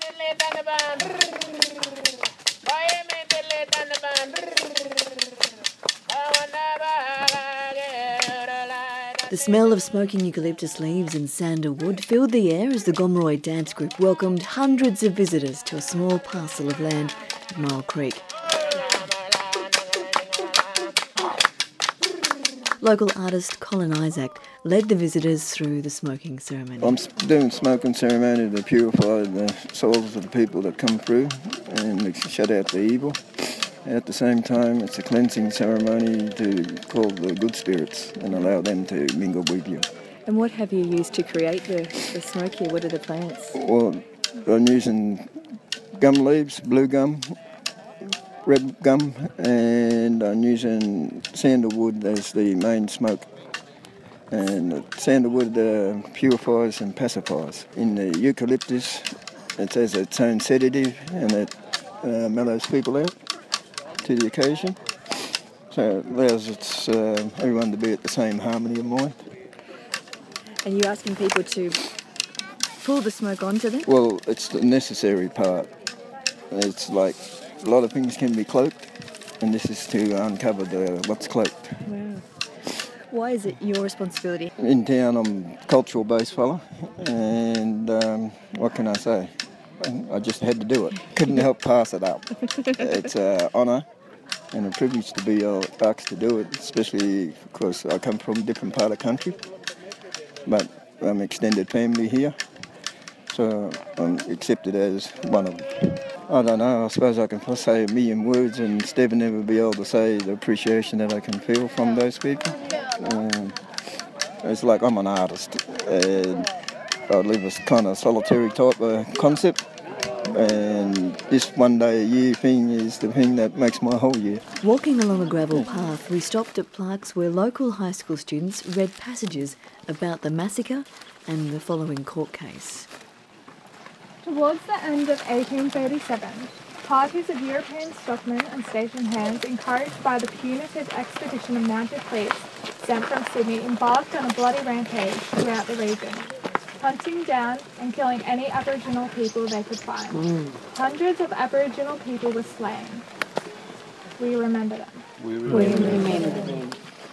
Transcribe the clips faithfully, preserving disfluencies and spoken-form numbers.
The smell of smoking eucalyptus leaves and sandalwood filled the air as the Gomeroi dance group welcomed hundreds of visitors to a small parcel of land at Mile Creek. Local artist Colin Isaac led the visitors through the smoking ceremony. I'm doing smoking ceremony to purify the souls of the people that come through and shut out the evil. At the same time, it's a cleansing ceremony to call the good spirits and allow them to mingle with you. And what have you used to create the, the smoke here? What are the plants? Well, I'm using gum leaves, blue gum, red gum, and I'm using sandalwood as the main smoke. And the sandalwood uh, purifies and pacifies. In the eucalyptus, it has its own sedative and it uh, mellows people out to the occasion. So it allows it's, uh, everyone to be at the same harmony of mind. And you asking people to pull the smoke onto them? Well, it's the necessary part. It's like a lot of things can be cloaked, and this is to uncover the what's cloaked. Wow. Why is it your responsibility? In town, I'm a cultural-based fella, and um, what can I say? I just had to do it. Couldn't help pass it up. It's an honour and a privilege to be asked to do it, especially because I come from a different part of the country, but I'm extended family here, so I'm accepted as one of them. I don't know, I suppose I can say a million words and still never be able to say the appreciation that I can feel from those people. Um, it's like I'm an artist, and I live a kind of solitary type of concept, and this one day a year thing is the thing that makes my whole year. Walking along a gravel path, we stopped at plaques where local high school students read passages about the massacre and the following court case. Towards the end of eighteen thirty-seven, parties of European stockmen and station hands, encouraged by the punitive expedition of mounted fleets sent from Sydney, embarked on a bloody rampage throughout the region, hunting down and killing any Aboriginal people they could find. Mm. Hundreds of Aboriginal people were slain. We remember them. We remember, we remember them. them.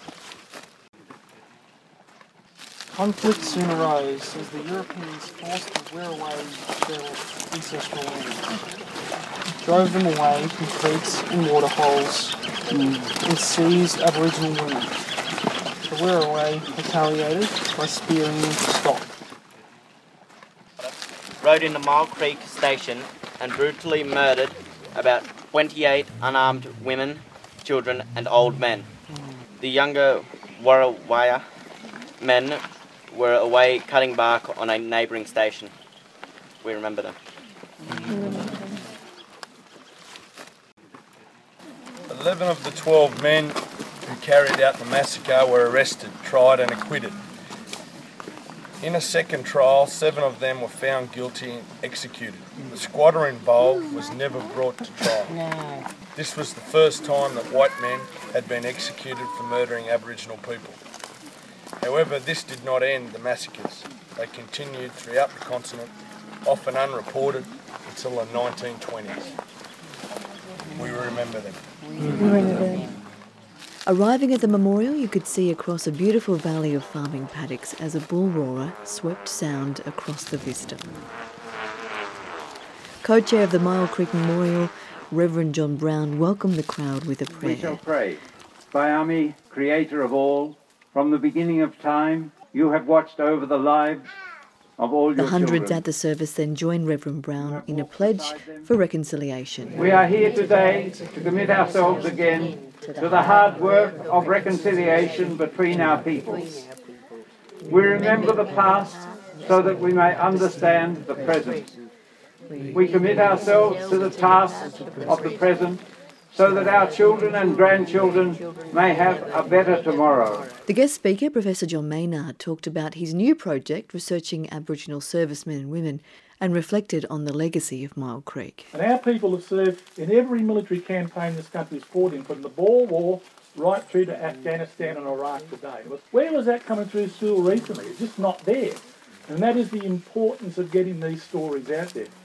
Conflict soon arose as the Europeans forced to wear away their ancestral lands, drove them away from creeks and waterholes, mm. and seized Aboriginal women. The wear-away retaliated by spearing stock. Rode into Mile Creek Station and brutally murdered about twenty-eight unarmed women, children and old men. The younger Warrawaya men were away cutting bark on a neighbouring station. We remember them. Eleven of the twelve men who carried out the massacre were arrested, tried and acquitted. In a second trial, seven of them were found guilty and executed. The squatter involved was never brought to trial. No. This was the first time that white men had been executed for murdering Aboriginal people. However, this did not end the massacres. They continued throughout the continent, often unreported, until the nineteen twenties. We remember them. We remember them. Arriving at the memorial, you could see across a beautiful valley of farming paddocks as a bull roarer swept sound across the vista. Co-chair of the Mile Creek Memorial, Reverend John Brown, welcomed the crowd with a prayer. We shall pray. Bayami, creator of all, from the beginning of time, you have watched over the lives of all your children. The hundreds children. at the service then joined Reverend Brown in a pledge for reconciliation. We are here today to commit ourselves again to the hard work of reconciliation between our peoples. We remember the past so that we may understand the present. We commit ourselves to the task of the present so that our children and grandchildren may have a better tomorrow. The guest speaker, Professor John Maynard, talked about his new project researching Aboriginal servicemen and women and reflected on the legacy of Mile Creek. And our people have served in every military campaign this country's fought in, from the Boer War right through to Afghanistan and Iraq today. Where was that coming through school recently? It's just not there. And that is the importance of getting these stories out there.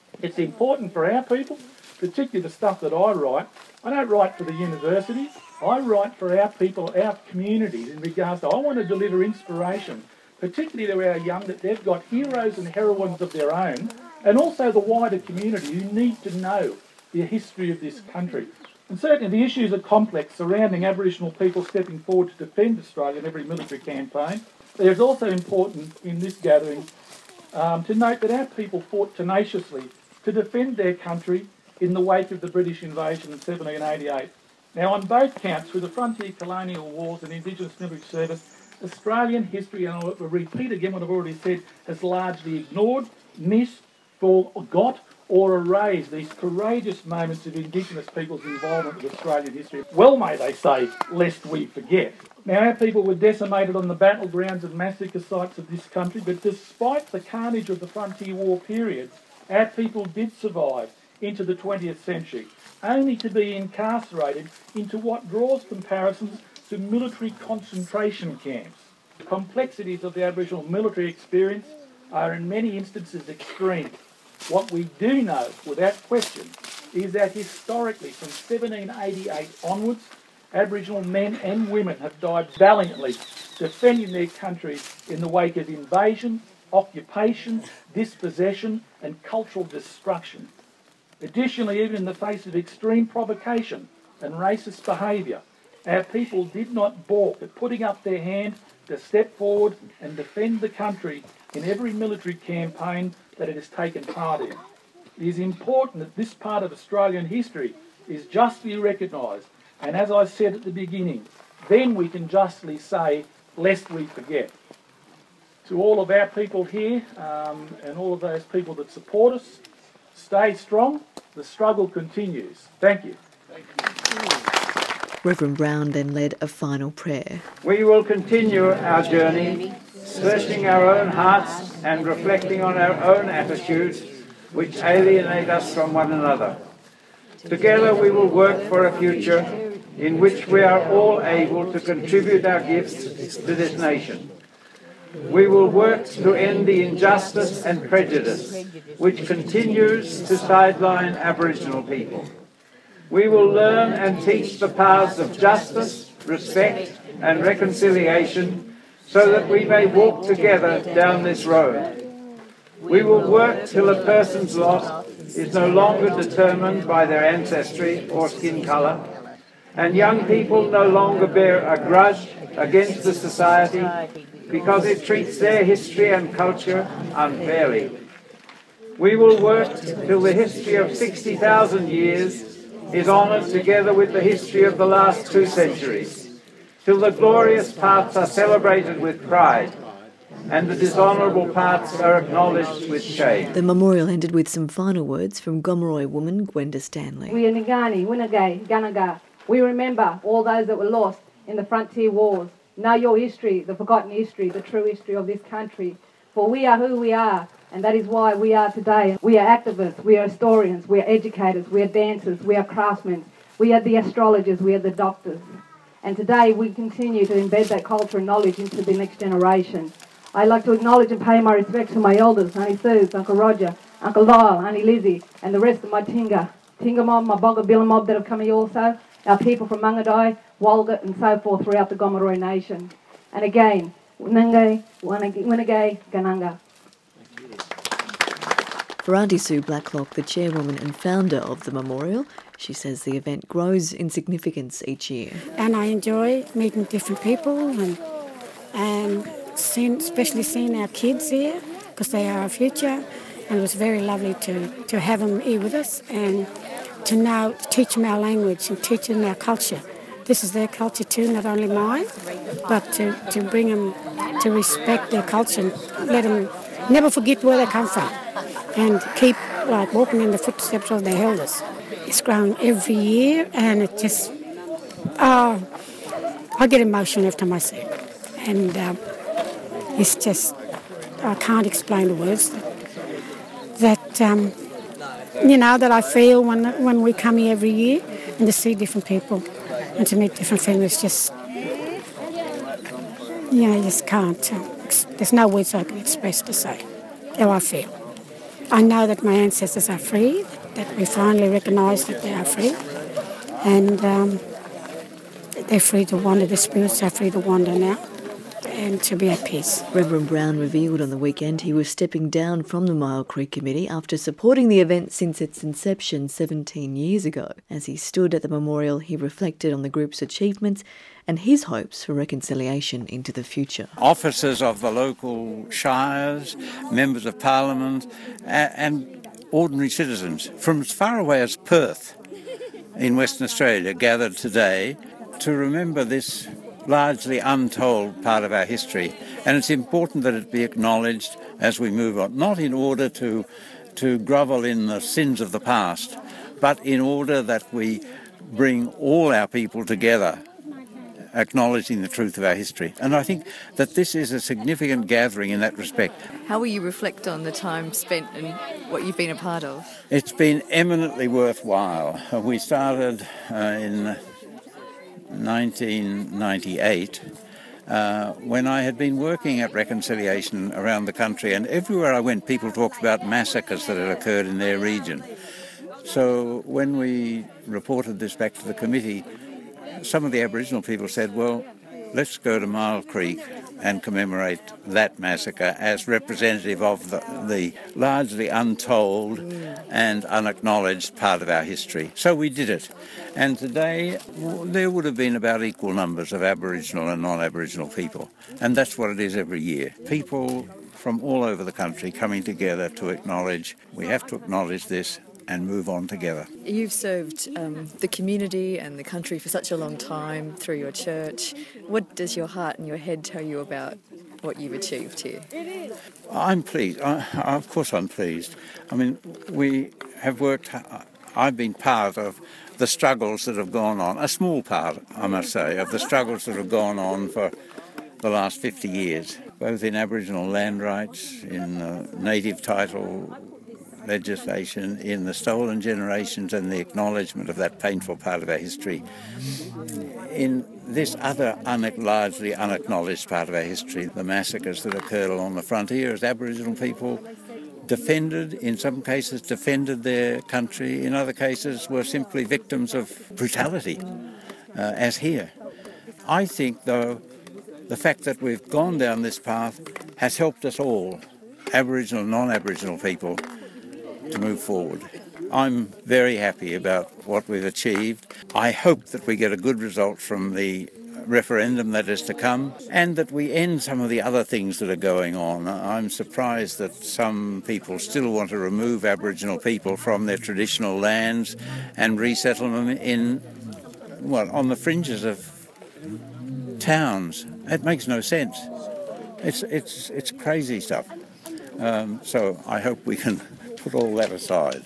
It's important for our people, particularly the stuff that I write. I don't write for the universities. I write for our people, our communities, in regards to I want to deliver inspiration, particularly to our young, that they've got heroes and heroines of their own, and also the wider community who need to know the history of this country. And certainly the issues are complex surrounding Aboriginal people stepping forward to defend Australia in every military campaign. It's also important in this gathering um, to note that our people fought tenaciously to defend their country in the wake of the British invasion in seventeen eighty-eight. Now, on both counts, through the frontier colonial wars and Indigenous military service, Australian history, and I'll repeat again what I've already said, has largely ignored, missed, forgot, or erased these courageous moments of Indigenous people's involvement with Australian history. Well may they say, lest we forget. Now, our people were decimated on the battlegrounds and massacre sites of this country, but despite the carnage of the frontier war period, our people did survive into the twentieth century, only to be incarcerated into what draws comparisons to military concentration camps. The complexities of the Aboriginal military experience are in many instances extreme. What we do know, without question, is that historically, from seventeen eighty-eight onwards, Aboriginal men and women have died valiantly defending their country in the wake of invasion, occupation, dispossession and cultural destruction. Additionally, even in the face of extreme provocation and racist behaviour, our people did not balk at putting up their hand to step forward and defend the country in every military campaign that it has taken part in. It is important that this part of Australian history is justly recognised, and as I said at the beginning, then we can justly say, lest we forget. To all of our people here um, and all of those people that support us, stay strong. The struggle continues. Thank you. Thank you. Reverend Brown then led a final prayer. We will continue our journey, searching our own hearts and reflecting on our own attitudes which alienate us from one another. Together we will work for a future in which we are all able to contribute our gifts to this nation. We will work to end the injustice and prejudice which continues to sideline Aboriginal people. We will learn and teach the paths of justice, respect and reconciliation so that we may walk together down this road. We will work till a person's lot is no longer determined by their ancestry or skin colour, and young people no longer bear a grudge against the society because it treats their history and culture unfairly. We will work till the history of sixty thousand years is honoured together with the history of the last two centuries, till the glorious parts are celebrated with pride and the dishonourable parts are acknowledged with shame. The memorial ended with some final words from Gomeroi woman Gwenda Stanley. We are Ngani, Winagay, Ganaga. We remember all those that were lost in the frontier wars. Know your history, the forgotten history, the true history of this country. For we are who we are, and that is why we are today. We are activists, we are historians, we are educators, we are dancers, we are craftsmen, we are the astrologers, we are the doctors. And today we continue to embed that culture and knowledge into the next generation. I'd like to acknowledge and pay my respects to my elders, Auntie Suze, Uncle Roger, Uncle Lyle, Auntie Lizzie, and the rest of my Tinga, Tinga mob, my Bogabilla mob that have come here also, our people from Mangadai, Walgett and so forth throughout the Gomeroi Nation. And again, Winagay, Winagay, Gananga. For Auntie Sue Blacklock, the chairwoman and founder of the memorial, she says the event grows in significance each year. And I enjoy meeting different people and and seeing, especially seeing our kids here because they are our future. And it was very lovely to, to have them here with us and to now teach them our language and teach them our culture. This is their culture too, not only mine, but to, to bring them to respect their culture and let them never forget where they come from and keep like walking in the footsteps of their elders. It's growing every year and it just, uh, I get emotional every time I see it. And um, it's just, I can't explain the words that, that um, you know, that I feel when when we come here every year and to see different people and to meet different families. Just, you know, I just can't. Um, there's no words I can express to say how I feel. I know that my ancestors are free, that we finally recognise that they are free, and um, they're free to wander, the spirits are free to wander now and to be at peace. Reverend Brown revealed on the weekend he was stepping down from the Myall Creek Committee after supporting the event since its inception seventeen years ago. As he stood at the memorial, he reflected on the group's achievements and his hopes for reconciliation into the future. Officers of the local shires, members of parliament, and ordinary citizens from as far away as Perth in Western Australia gathered today to remember this largely untold part of our history, and it's important that it be acknowledged as we move on, not in order to to grovel in the sins of the past, but in order that we bring all our people together, acknowledging the truth of our history. And I think that this is a significant gathering in that respect. How will you reflect on the time spent and what you've been a part of? It's been eminently worthwhile. We started uh, in nineteen ninety-eight, uh, when I had been working at reconciliation around the country, and everywhere I went people talked about massacres that had occurred in their region. So when we reported this back to the committee, some of the Aboriginal people said, well, let's go to Myall Creek and commemorate that massacre as representative of the, the largely untold and unacknowledged part of our history. So we did it. And today there would have been about equal numbers of Aboriginal and non-Aboriginal people. And that's what it is every year. People from all over the country coming together to acknowledge, we have to acknowledge this and move on together. You've served um, the community and the country for such a long time through your church. What does your heart and your head tell you about what you've achieved here? I'm pleased. I, of course I'm pleased. I mean, we have worked, I've been part of the struggles that have gone on, a small part, I must say, of the struggles that have gone on for the last fifty years, both in Aboriginal land rights, in uh, native title legislation, in the stolen generations and the acknowledgement of that painful part of our history. In this other un- largely unacknowledged part of our history, the massacres that occurred along the frontier as Aboriginal people defended, in some cases defended their country, in other cases were simply victims of brutality, uh, as here. I think, though, the fact that we've gone down this path has helped us all, Aboriginal and non-Aboriginal people, to move forward. I'm very happy about what we've achieved. I hope that we get a good result from the referendum that is to come, and that we end some of the other things that are going on. I'm surprised that some people still want to remove Aboriginal people from their traditional lands and resettle them in, well, on the fringes of towns. It makes no sense. It's it's it's crazy stuff. Um, so I hope we can put all that aside.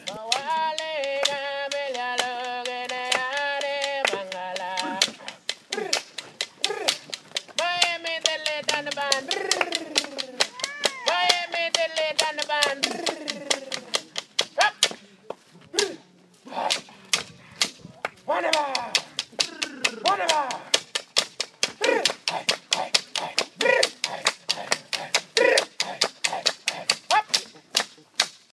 Bye,